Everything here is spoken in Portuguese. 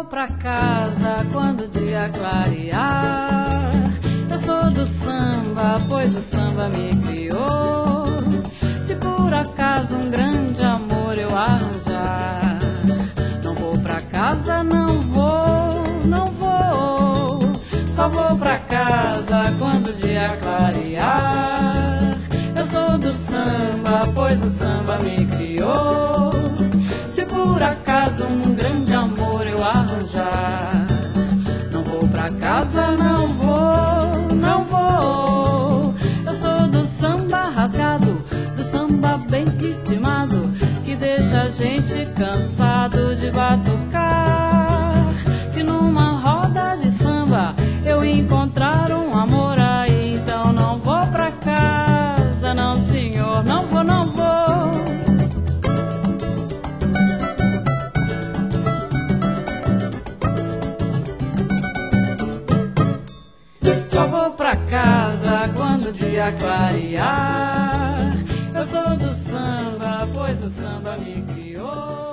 pra casa quando o dia clarear. Eu sou do samba, pois o samba me criou. Se por acaso um grande amor eu arranjar, não vou pra casa, não vou, não vou. Só vou pra casa quando o dia clarear. Eu sou do samba, pois o samba me criou. Se por acaso um grande amor eu arranjar, não vou pra casa, não vou, não vou. Eu sou do samba rasgado, do samba bem ritmado, que deixa a gente cansado de batucar. Se numa roda de samba eu encontrar um amor aí, então não vou pra casa, não senhor, não vou, não vou. Só vou pra casa quando o dia clarear. Eu sou do samba, pois o samba me criou.